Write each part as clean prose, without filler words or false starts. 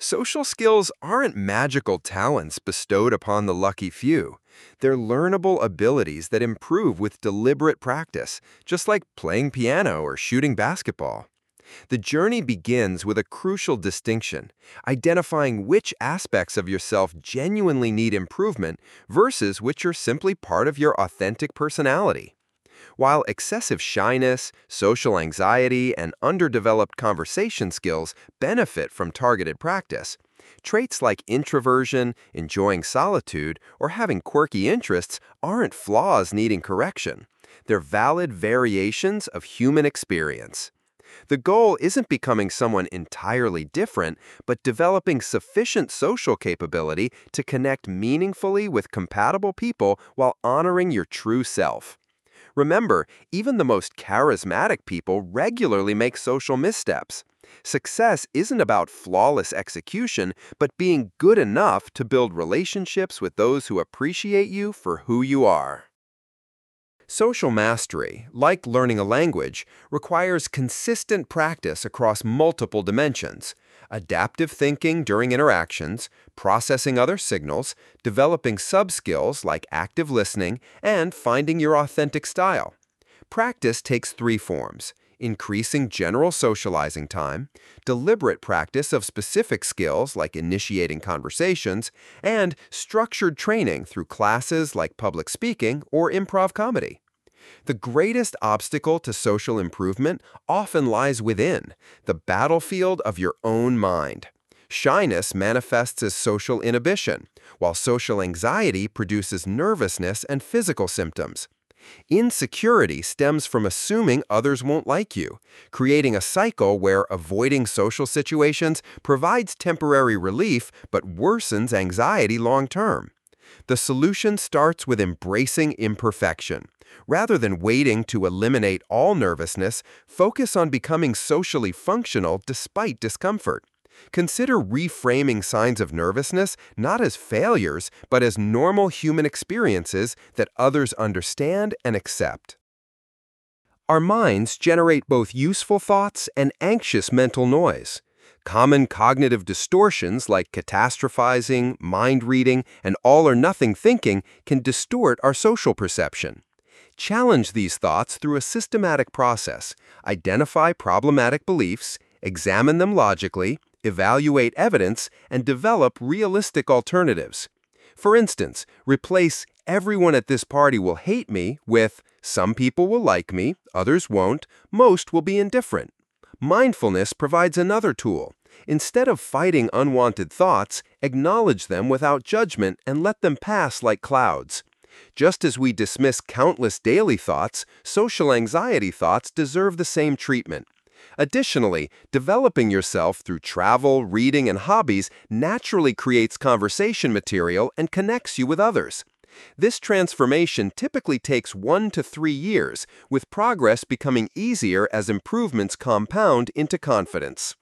Social skills aren't magical talents bestowed upon the lucky few. They're learnable abilities that improve with deliberate practice, just like playing piano or shooting basketball. The journey begins with a crucial distinction, identifying which aspects of yourself genuinely need improvement versus which are simply part of your authentic personality. While excessive shyness, social anxiety, and underdeveloped conversation skills benefit from targeted practice, traits like introversion, enjoying solitude, or having quirky interests aren't flaws needing correction. They're valid variations of human experience. The goal isn't becoming someone entirely different, but developing sufficient social capability to connect meaningfully with compatible people while honoring your true self. Remember, even the most charismatic people regularly make social missteps. Success isn't about flawless execution, but being good enough to build relationships with those who appreciate you for who you are. Social mastery, like learning a language, requires consistent practice across multiple dimensions: adaptive thinking during interactions, processing other signals, developing sub-skills like active listening, and finding your authentic style. Practice takes three forms: increasing general socializing time, deliberate practice of specific skills like initiating conversations, and structured training through classes like public speaking or improv comedy. The greatest obstacle to social improvement often lies within, the battlefield of your own mind. Shyness manifests as social inhibition, while social anxiety produces nervousness and physical symptoms. Insecurity stems from assuming others won't like you, creating a cycle where avoiding social situations provides temporary relief but worsens anxiety long term. The solution starts with embracing imperfection. Rather than waiting to eliminate all nervousness, focus on becoming socially functional despite discomfort. Consider reframing signs of nervousness not as failures, but as normal human experiences that others understand and accept. Our minds generate both useful thoughts and anxious mental noise. Common cognitive distortions like catastrophizing, mind reading, and all-or-nothing thinking can distort our social perception. Challenge these thoughts through a systematic process. Identify problematic beliefs, examine them logically, evaluate evidence, and develop realistic alternatives. For instance, replace "everyone at this party will hate me" with "some people will like me, others won't, most will be indifferent." Mindfulness provides another tool. Instead of fighting unwanted thoughts, acknowledge them without judgment and let them pass like clouds. Just as we dismiss countless daily thoughts, social anxiety thoughts deserve the same treatment. Additionally, developing yourself through travel, reading, and hobbies naturally creates conversation material and connects you with others. This transformation typically takes 1 to 3 years, with progress becoming easier as improvements compound into confidence.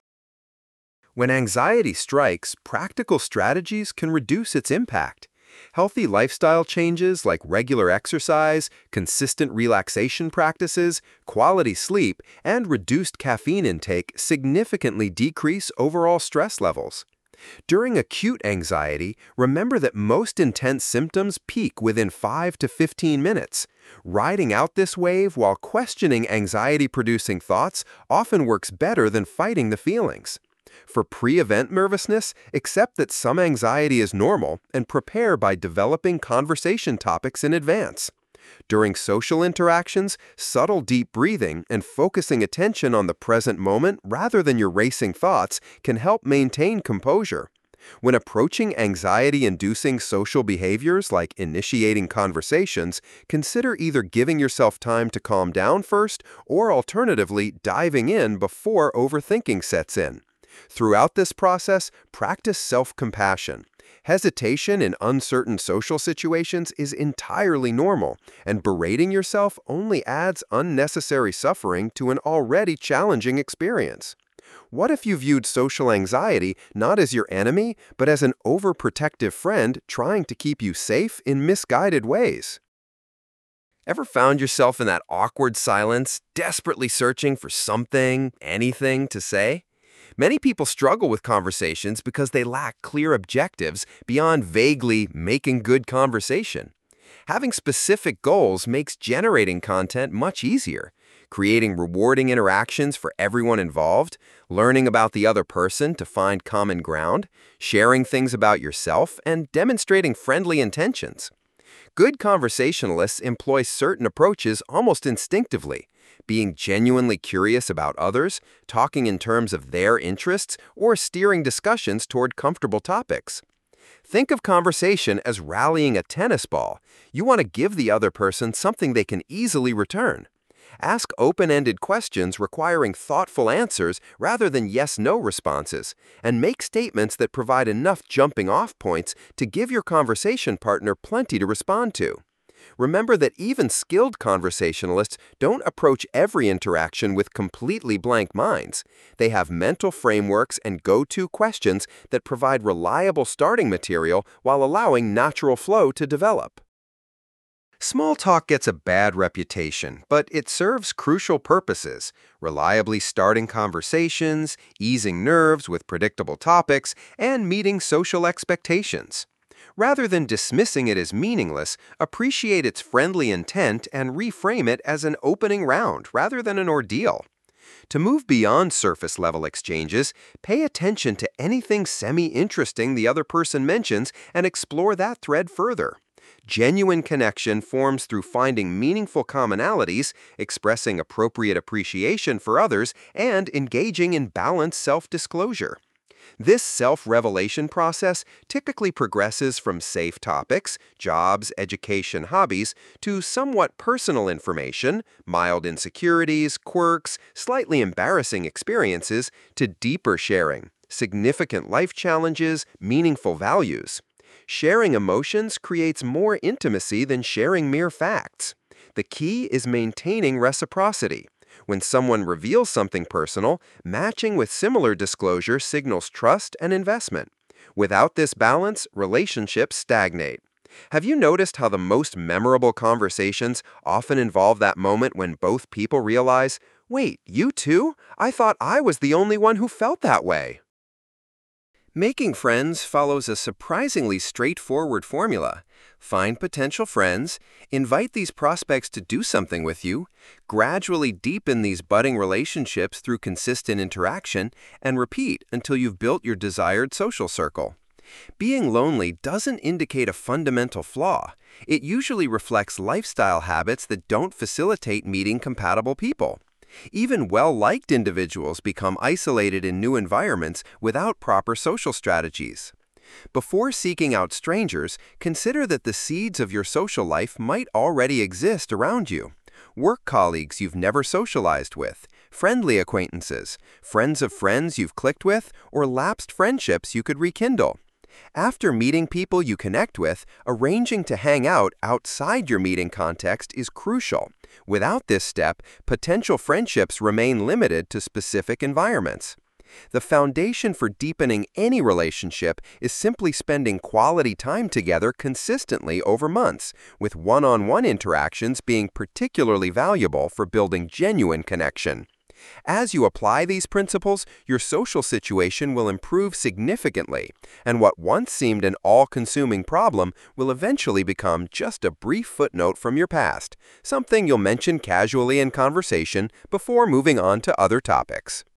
When anxiety strikes, practical strategies can reduce its impact. Healthy lifestyle changes like regular exercise, consistent relaxation practices, quality sleep, and reduced caffeine intake significantly decrease overall stress levels. During acute anxiety, remember that most intense symptoms peak within 5 to 15 minutes. Riding out this wave while questioning anxiety-producing thoughts often works better than fighting the feelings. For pre-event nervousness, accept that some anxiety is normal and prepare by developing conversation topics in advance. During social interactions, subtle deep breathing and focusing attention on the present moment rather than your racing thoughts can help maintain composure. When approaching anxiety-inducing social behaviors like initiating conversations, consider either giving yourself time to calm down first or alternatively diving in before overthinking sets in. Throughout this process, practice self-compassion. Hesitation in uncertain social situations is entirely normal, and berating yourself only adds unnecessary suffering to an already challenging experience. What if you viewed social anxiety not as your enemy, but as an overprotective friend trying to keep you safe in misguided ways? Ever found yourself in that awkward silence, desperately searching for something, anything to say? Many people struggle with conversations because they lack clear objectives beyond vaguely making good conversation. Having specific goals makes generating content much easier. Creating rewarding interactions for everyone involved, learning about the other person to find common ground, sharing things about yourself, and demonstrating friendly intentions. Good conversationalists employ certain approaches almost instinctively, being genuinely curious about others, talking in terms of their interests, or steering discussions toward comfortable topics. Think of conversation as rallying a tennis ball. You want to give the other person something they can easily return. Ask open-ended questions requiring thoughtful answers rather than yes-no responses, and make statements that provide enough jumping-off points to give your conversation partner plenty to respond to. Remember that even skilled conversationalists don't approach every interaction with completely blank minds. They have mental frameworks and go-to questions that provide reliable starting material while allowing natural flow to develop. Small talk gets a bad reputation, but it serves crucial purposes, reliably starting conversations, easing nerves with predictable topics, and meeting social expectations. Rather than dismissing it as meaningless, appreciate its friendly intent and reframe it as an opening round rather than an ordeal. To move beyond surface-level exchanges, pay attention to anything semi-interesting the other person mentions and explore that thread further. Genuine connection forms through finding meaningful commonalities, expressing appropriate appreciation for others, and engaging in balanced self-disclosure. This self-revelation process typically progresses from safe topics, jobs, education, hobbies, to somewhat personal information, mild insecurities, quirks, slightly embarrassing experiences, to deeper sharing, significant life challenges, meaningful values. Sharing emotions creates more intimacy than sharing mere facts. The key is maintaining reciprocity. When someone reveals something personal, matching with similar disclosure signals trust and investment. Without this balance, relationships stagnate. Have you noticed how the most memorable conversations often involve that moment when both people realize, "Wait, you too? I thought I was the only one who felt that way." Making friends follows a surprisingly straightforward formula. Find potential friends, invite these prospects to do something with you, gradually deepen these budding relationships through consistent interaction, and repeat until you've built your desired social circle. Being lonely doesn't indicate a fundamental flaw. It usually reflects lifestyle habits that don't facilitate meeting compatible people. Even well-liked individuals become isolated in new environments without proper social strategies. Before seeking out strangers, consider that the seeds of your social life might already exist around you. Work colleagues you've never socialized with, friendly acquaintances, friends of friends you've clicked with, or lapsed friendships you could rekindle. After meeting people you connect with, arranging to hang out outside your meeting context is crucial. Without this step, potential friendships remain limited to specific environments. The foundation for deepening any relationship is simply spending quality time together consistently over months, with one-on-one interactions being particularly valuable for building genuine connection. As you apply these principles, your social situation will improve significantly, and what once seemed an all-consuming problem will eventually become just a brief footnote from your past, something you'll mention casually in conversation before moving on to other topics.